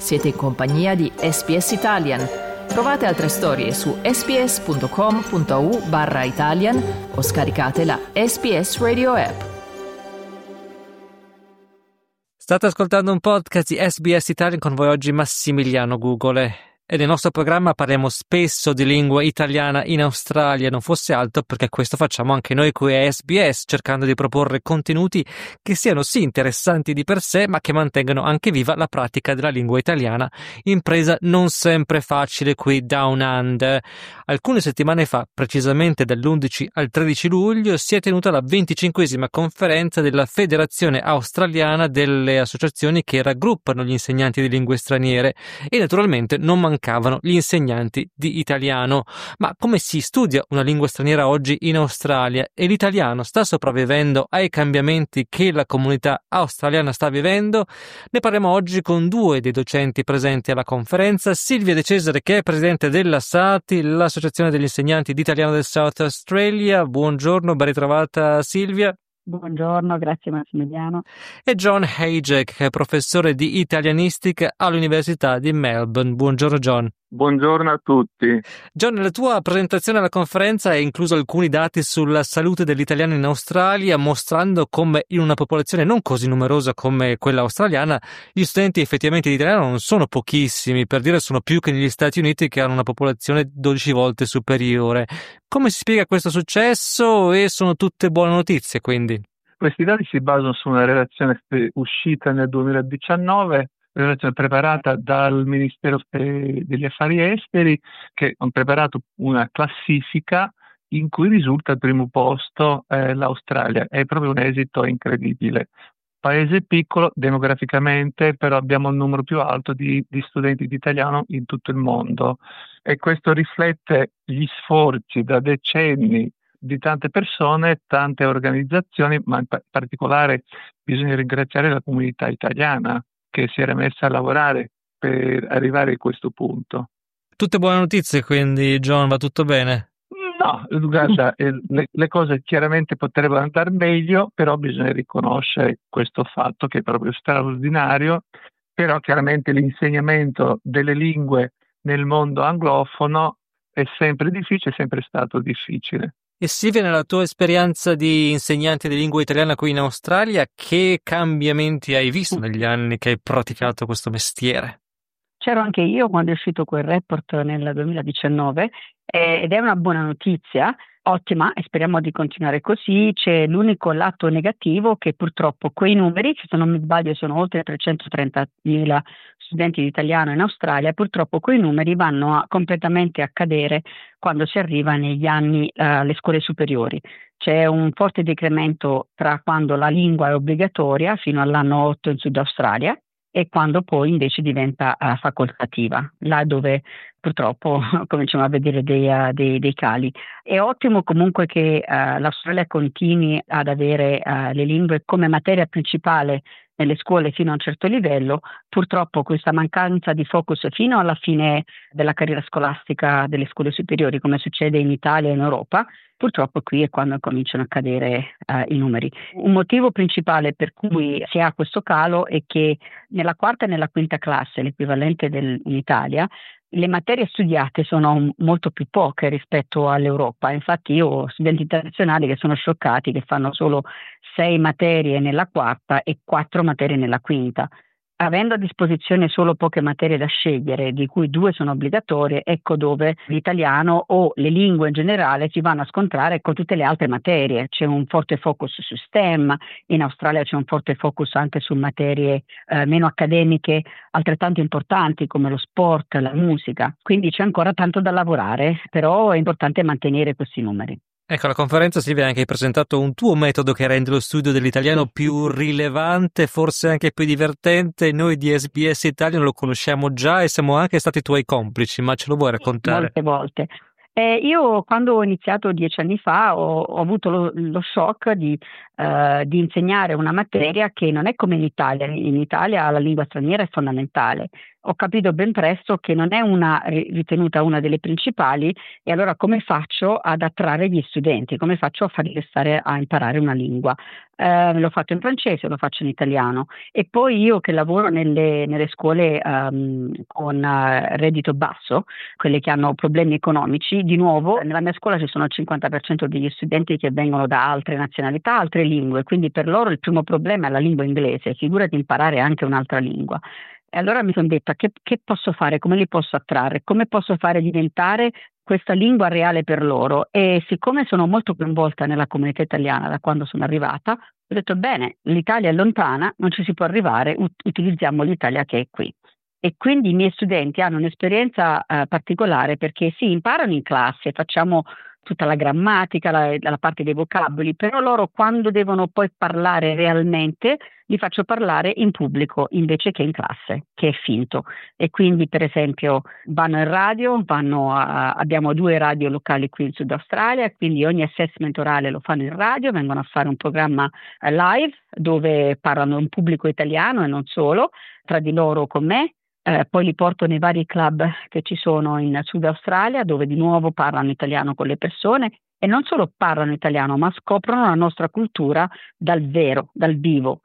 Siete in compagnia di SBS Italian. Trovate altre storie su sbs.com.au/Italian o scaricate la SBS Radio app. State ascoltando un podcast di SBS Italian, con voi oggi Massimiliano Gugole. E nel nostro programma parliamo spesso di lingua italiana in Australia, non fosse altro perché questo facciamo anche noi qui a SBS, cercando di proporre contenuti che siano sì interessanti di per sé, ma che mantengano anche viva la pratica della lingua italiana, impresa non sempre facile qui Down Under. Alcune settimane fa, precisamente dall'11 al 13 luglio, si è tenuta la 25esima conferenza della Federazione Australiana delle associazioni che raggruppano gli insegnanti di lingue straniere, e naturalmente non mancavano gli insegnanti di italiano. Ma come si studia una lingua straniera oggi in Australia? E l'italiano sta sopravvivendo ai cambiamenti che la comunità australiana sta vivendo? Ne parliamo oggi con due dei docenti presenti alla conferenza: Silvia De Cesare, che è presidente della SATI, l'Associazione degli Insegnanti di Italiano del South Australia. Buongiorno, ben ritrovata Silvia. Buongiorno, grazie Massimiliano. E John Hayek, che è professore di italianistica all'Università di Melbourne. Buongiorno John. Buongiorno a tutti. John, nella tua presentazione alla conferenza hai incluso alcuni dati sulla salute dell'italiano in Australia, mostrando come in una popolazione non così numerosa come quella australiana gli studenti effettivamente di italiano non sono pochissimi, per dire sono più che negli Stati Uniti, che hanno una popolazione 12 volte superiore. Come si spiega questo successo, e sono tutte buone notizie quindi? Questi dati si basano su una relazione uscita nel 2019, relazione preparata dal Ministero degli Affari Esteri, che ha preparato una classifica in cui risulta al primo posto l'Australia. È proprio un esito incredibile. Paese piccolo demograficamente, però abbiamo il numero più alto di studenti di italiano in tutto il mondo, e questo riflette gli sforzi da decenni di tante persone, tante organizzazioni, ma in particolare bisogna ringraziare la comunità italiana che si era messa a lavorare per arrivare a questo punto. Tutte buone notizie quindi, John, va tutto bene? No, guarda, le cose chiaramente potrebbero andare meglio, però bisogna riconoscere questo fatto che è proprio straordinario. Però chiaramente l'insegnamento delle lingue nel mondo anglofono è sempre difficile, è sempre stato difficile. E Silvia, nella tua esperienza di insegnante di lingua italiana qui in Australia, che cambiamenti hai visto negli anni che hai praticato questo mestiere? C'ero anche io quando è uscito quel report nel 2019 ed è una buona notizia, ottima, e speriamo di continuare così. C'è l'unico lato negativo, che purtroppo quei numeri, se non mi sbaglio sono oltre 330.000 studenti di italiano in Australia, purtroppo quei numeri vanno completamente a cadere quando si arriva negli anni alle scuole superiori. C'è un forte decremento tra quando la lingua è obbligatoria, fino all'anno 8 in Sud Australia, e quando poi invece diventa facoltativa, là dove purtroppo cominciamo a vedere dei cali. È ottimo comunque che l'Australia continui ad avere le lingue come materia principale nelle scuole fino a un certo livello. Purtroppo questa mancanza di focus fino alla fine della carriera scolastica delle scuole superiori, come succede in Italia e in Europa, purtroppo qui è quando cominciano a cadere i numeri. Un motivo principale per cui si ha questo calo è che nella quarta e nella quinta classe, l'equivalente in Italia, le materie studiate sono molto più poche rispetto all'Europa. Infatti io ho studenti internazionali che sono scioccati, che fanno solo 6 materie nella quarta e 4 materie nella quinta. Avendo a disposizione solo poche materie da scegliere, di cui 2 sono obbligatorie, ecco dove l'italiano o le lingue in generale si vanno a scontrare con tutte le altre materie. C'è un forte focus su STEM, in Australia c'è un forte focus anche su materie meno accademiche, altrettanto importanti come lo sport, la musica. Quindi c'è ancora tanto da lavorare, però è importante mantenere questi numeri. Ecco, alla conferenza Silvia hai anche presentato un tuo metodo che rende lo studio dell'italiano più rilevante, forse anche più divertente. Noi di SBS Italian lo conosciamo già e siamo anche stati tuoi complici, ma ce lo vuoi raccontare? Molte volte. Io quando ho iniziato 10 anni fa ho avuto lo shock di insegnare una materia che non è come in Italia. In Italia la lingua straniera è fondamentale. ho capito ben presto che non è ritenuta una delle principali, e allora come faccio ad attrarre gli studenti? Come faccio a farli stare a imparare una lingua? L'ho fatto in francese, lo faccio in italiano, e poi io che lavoro nelle scuole con reddito basso, quelle che hanno problemi economici, di nuovo nella mia scuola ci sono il 50% degli studenti che vengono da altre nazionalità, altre lingue, quindi per loro il primo problema è la lingua inglese, figurati imparare anche un'altra lingua. E allora mi sono detta che posso fare, come li posso attrarre, come posso fare diventare questa lingua reale per loro. E siccome sono molto coinvolta nella comunità italiana da quando sono arrivata, ho detto bene, l'Italia è lontana, non ci si può arrivare, utilizziamo l'Italia che è qui. E quindi i miei studenti hanno un'esperienza particolare, perché sì, imparano in classe, facciamo tutta la grammatica, la parte dei vocaboli, però loro quando devono poi parlare realmente li faccio parlare in pubblico invece che in classe, che è finto. E quindi per esempio vanno in radio, abbiamo 2 radio locali qui in Sud Australia, quindi ogni assessment orale lo fanno in radio, vengono a fare un programma live dove parlano un pubblico italiano e non solo, tra di loro con me. Poi li porto nei vari club che ci sono in Sud Australia, dove di nuovo parlano italiano con le persone, e non solo parlano italiano, ma scoprono la nostra cultura dal vero, dal vivo.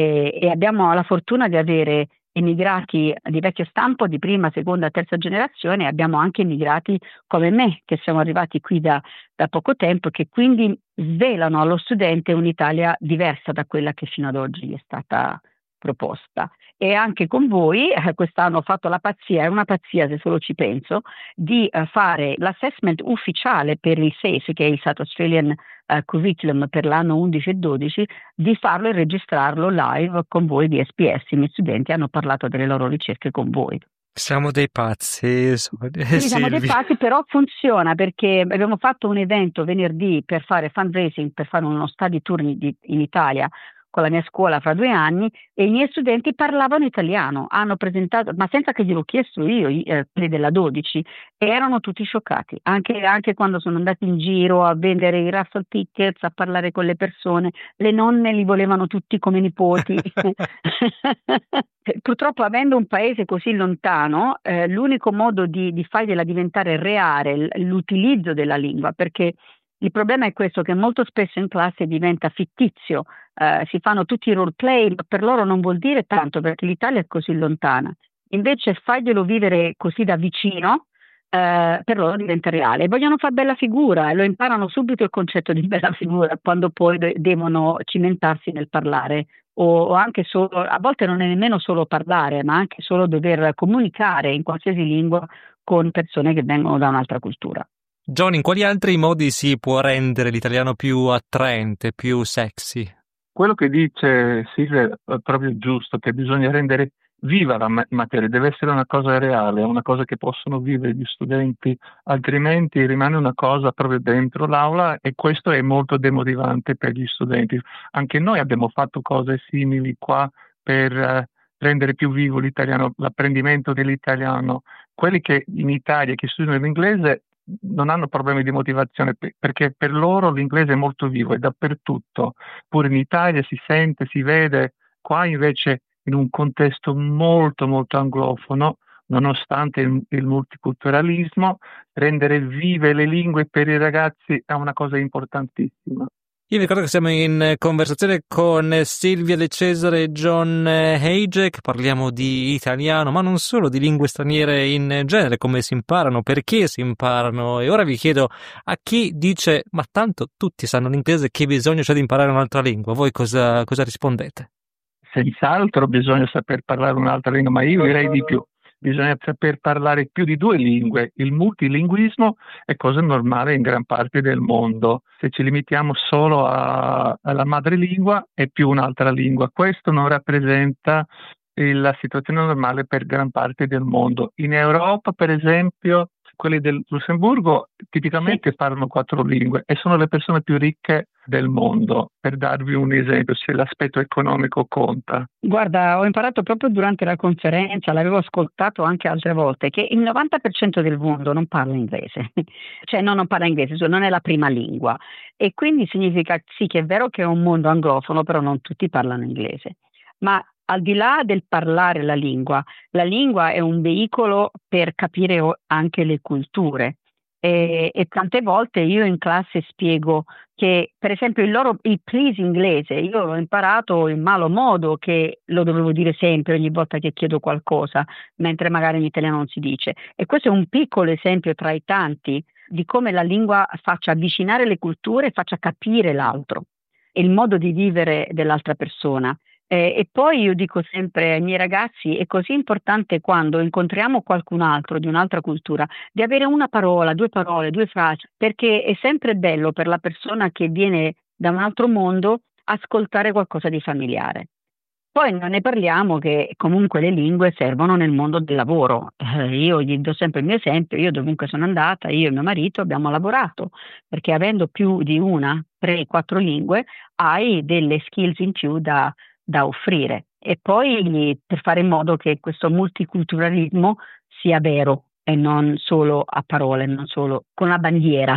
E abbiamo la fortuna di avere immigrati di vecchio stampo, di prima, seconda, terza generazione, e abbiamo anche immigrati come me, che siamo arrivati qui da poco tempo, che quindi svelano allo studente un'Italia diversa da quella che fino ad oggi gli è stata proposta. E anche con voi quest'anno ho fatto la pazzia, è una pazzia se solo ci penso, di fare l'assessment ufficiale per il SACE, che è il South Australian Curriculum per l'anno 11 e 12, di farlo e registrarlo live con voi di SBS. I miei studenti hanno parlato delle loro ricerche con voi. Siamo dei pazzi. Sì, siamo dei pazzi, però funziona, perché abbiamo fatto un evento venerdì per fare fundraising, per fare uno study tour in Italia con la mia scuola fra 2 anni, e i miei studenti parlavano italiano, hanno presentato, ma senza che gliel'ho chiesto io, quelli della 12, e erano tutti scioccati, anche quando sono andati in giro a vendere i raffle tickets, a parlare con le persone, le nonne li volevano tutti come nipoti. Purtroppo, avendo un paese così lontano, l'unico modo di fargliela diventare reale l'utilizzo della lingua, perché il problema è questo, che molto spesso in classe diventa fittizio, si fanno tutti i role play, ma per loro non vuol dire tanto, perché l'Italia è così lontana. Invece farglielo vivere così da vicino, per loro diventa reale. E vogliono fare bella figura, e lo imparano subito il concetto di bella figura, quando poi devono cimentarsi nel parlare, o anche solo, a volte non è nemmeno solo parlare, ma anche solo dover comunicare in qualsiasi lingua con persone che vengono da un'altra cultura. John, in quali altri modi si può rendere l'italiano più attraente, più sexy? Quello che dice Silvia è proprio giusto, che bisogna rendere viva la materia, deve essere una cosa reale, una cosa che possono vivere gli studenti, altrimenti rimane una cosa proprio dentro l'aula, e questo è molto demotivante per gli studenti. Anche noi abbiamo fatto cose simili qua per rendere più vivo l'italiano, l'apprendimento dell'italiano. Quelli che in Italia che studiano l'inglese non hanno problemi di motivazione, perché per loro l'inglese è molto vivo, è dappertutto, pure in Italia si sente, si vede. Qua invece, in un contesto molto molto anglofono, nonostante il multiculturalismo, rendere vive le lingue per i ragazzi è una cosa importantissima. Io vi ricordo che siamo in conversazione con Silvia De Cesare e John Hayek, parliamo di italiano, ma non solo, di lingue straniere in genere, come si imparano, perché si imparano. E ora vi chiedo, a chi dice, ma tanto tutti sanno l'inglese, che bisogno c'è di imparare un'altra lingua? Voi cosa rispondete? Senz'altro bisogna saper parlare un'altra lingua, ma io direi di più. Bisogna saper parlare più di 2 lingue. Il multilinguismo è cosa normale in gran parte del mondo. Se ci limitiamo solo alla madrelingua, è più un'altra lingua. Questo non rappresenta la situazione normale per gran parte del mondo. In Europa, per esempio, quelli del Lussemburgo tipicamente parlano 4 lingue e sono le persone più ricche del mondo, per darvi un esempio, se l'aspetto economico conta. Guarda, ho imparato proprio durante la conferenza, l'avevo ascoltato anche altre volte, che il 90% del mondo non parla inglese, cioè non parla inglese, non è la prima lingua, e quindi significa sì che è vero che è un mondo anglofono, però non tutti parlano inglese. Ma al di là del parlare la lingua è un veicolo per capire anche le culture. E tante volte io in classe spiego che, per esempio, il please inglese io l'ho imparato in malo modo, che lo dovevo dire sempre ogni volta che chiedo qualcosa, mentre magari in italiano non si dice. E questo è un piccolo esempio tra i tanti di come la lingua faccia avvicinare le culture e faccia capire l'altro e il modo di vivere dell'altra persona. E poi io dico sempre ai miei ragazzi, è così importante quando incontriamo qualcun altro di un'altra cultura, di avere una parola, due frasi, perché è sempre bello per la persona che viene da un altro mondo ascoltare qualcosa di familiare. Poi non ne parliamo che comunque le lingue servono nel mondo del lavoro. Io gli do sempre il mio esempio, io dovunque sono andata, io e mio marito abbiamo lavorato, perché avendo più di una, 3, 4 lingue, hai delle skills in più da offrire. E poi per fare in modo che questo multiculturalismo sia vero e non solo a parole, non solo con la bandiera.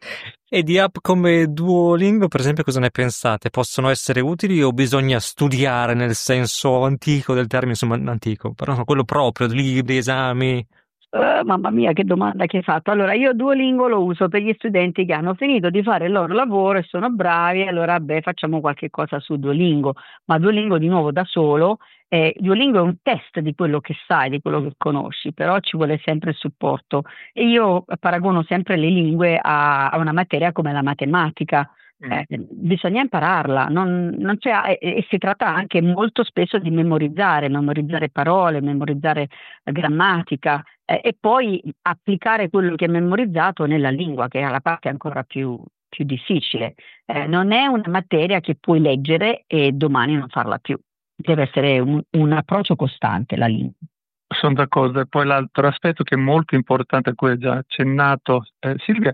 E di app come Duolingo, per esempio, cosa ne pensate? Possono essere utili o bisogna studiare nel senso antico del termine, insomma, antico, però quello proprio, libri, esami? Mamma mia, che domanda che hai fatto. Allora, io Duolingo lo uso per gli studenti che hanno finito di fare il loro lavoro e sono bravi, allora facciamo qualche cosa su Duolingo, ma Duolingo di nuovo da solo, Duolingo è un test di quello che sai, di quello che conosci, però ci vuole sempre il supporto. E io paragono sempre le lingue a una materia come la matematica. Bisogna impararla, non c'è, e si tratta anche molto spesso di memorizzare parole, memorizzare grammatica, e poi applicare quello che è memorizzato nella lingua, che è la parte ancora più difficile. Non è una materia che puoi leggere e domani non farla più, deve essere un approccio costante la lingua. Sono d'accordo. E poi l'altro aspetto che è molto importante, a cui ha già accennato Silvia,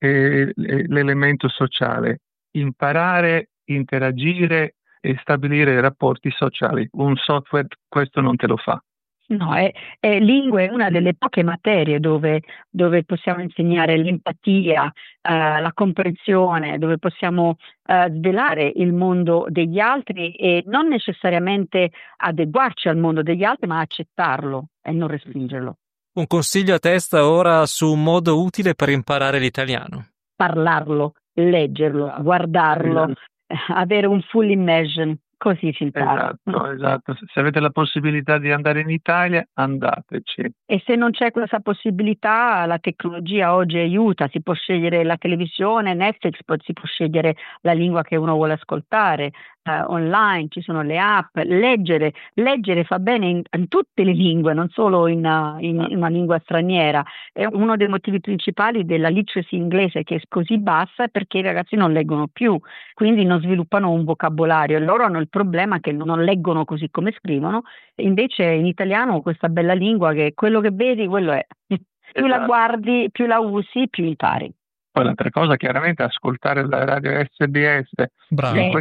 è l'elemento sociale. Imparare, interagire e stabilire rapporti sociali. Un software questo non te lo fa. No, lingua è una delle poche materie dove possiamo insegnare l'empatia, la comprensione, dove possiamo svelare il mondo degli altri e non necessariamente adeguarci al mondo degli altri, ma accettarlo e non respingerlo. Un consiglio a testa ora su un modo utile per imparare l'italiano. Parlarlo, leggerlo, guardarlo, avere un full immersion. Così si impara. Esatto. Se avete la possibilità di andare in Italia, andateci. E se non c'è questa possibilità, la tecnologia oggi aiuta, si può scegliere la televisione, Netflix, si può scegliere la lingua che uno vuole ascoltare, online, ci sono le app, leggere fa bene in tutte le lingue, non solo in una lingua straniera. È uno dei motivi principali della literacy inglese che è così bassa, perché i ragazzi non leggono più, quindi non sviluppano un vocabolario e loro hanno il problema che non leggono così come scrivono. Invece in italiano questa bella lingua, che quello che vedi, quello è. Più la guardi, più la usi, più impari. Poi l'altra cosa, chiaramente, ascoltare la radio SBS. Bravo.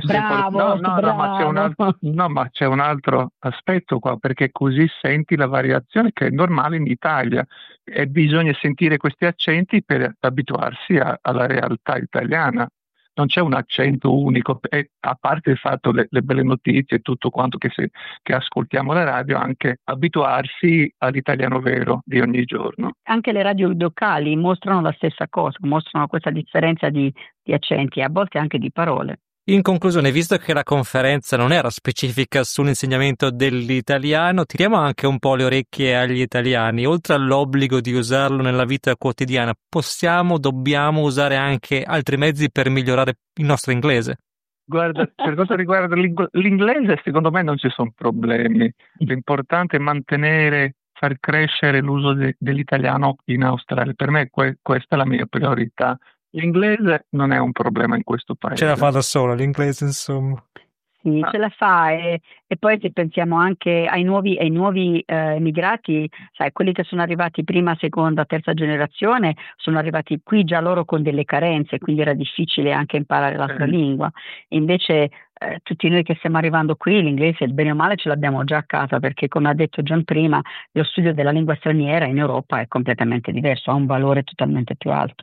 Ma c'è un altro aspetto qua, perché così senti la variazione che è normale in Italia e bisogna sentire questi accenti per abituarsi alla realtà italiana. Non c'è un accento unico, a parte il fatto le belle notizie e tutto quanto che ascoltiamo la radio, anche abituarsi all'italiano vero di ogni giorno. Anche le radio locali mostrano la stessa cosa, mostrano questa differenza di accenti, a volte anche di parole. In conclusione, visto che la conferenza non era specifica sull'insegnamento dell'italiano, tiriamo anche un po' le orecchie agli italiani. Oltre all'obbligo di usarlo nella vita quotidiana, dobbiamo usare anche altri mezzi per migliorare il nostro inglese? Guarda, per quanto riguarda l'inglese, secondo me non ci sono problemi. L'importante è far crescere l'uso dell'italiano in Australia. Per me questa è la mia priorità. L'inglese non è un problema in questo paese. Ce la fa da sola l'inglese, insomma. Sì, ce la fa, e poi se pensiamo anche ai nuovi emigrati, sai, quelli che sono arrivati prima, seconda, terza generazione, sono arrivati qui già loro con delle carenze, quindi era difficile anche imparare l'altra lingua. Invece tutti noi che stiamo arrivando qui, l'inglese, bene o male, ce l'abbiamo già a casa, perché come ha detto John prima, lo studio della lingua straniera in Europa è completamente diverso, ha un valore totalmente più alto.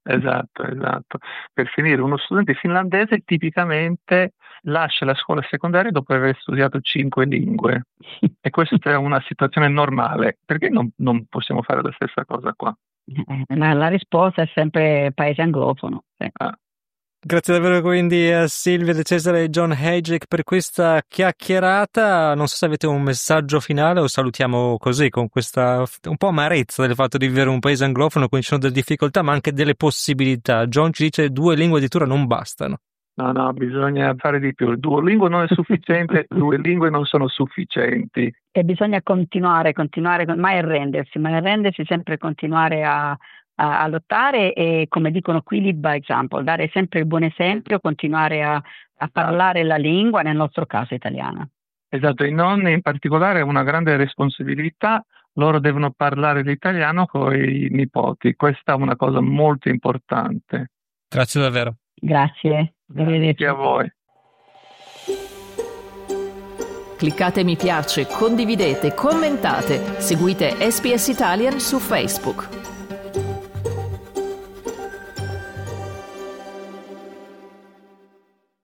Esatto. Per finire, uno studente finlandese tipicamente lascia la scuola secondaria dopo aver studiato 5 lingue e questa è una situazione normale. Perché non possiamo fare la stessa cosa qua? La risposta è sempre paese anglofono. Sì. Grazie davvero quindi a Silvia De Cesare e John Hajek per questa chiacchierata. Non so se avete un messaggio finale o salutiamo così con questa un po' amarezza del fatto di vivere un paese anglofono, quindi ci sono delle difficoltà ma anche delle possibilità. John ci dice 2 lingue addirittura non bastano. No, bisogna fare di più. Il Duolingo non è sufficiente, 2 lingue non sono sufficienti. E bisogna continuare, mai arrendersi, sempre continuare a lottare e, come dicono qui, lead by example, dare sempre il buon esempio, continuare a parlare la lingua, nel nostro caso italiana. Esatto, i nonni in particolare hanno una grande responsabilità, loro devono parlare l'italiano con i nipoti, questa è una cosa molto importante. Grazie davvero. Grazie. Grazie a voi. Cliccate mi piace, condividete, commentate, seguite SBS Italian su Facebook.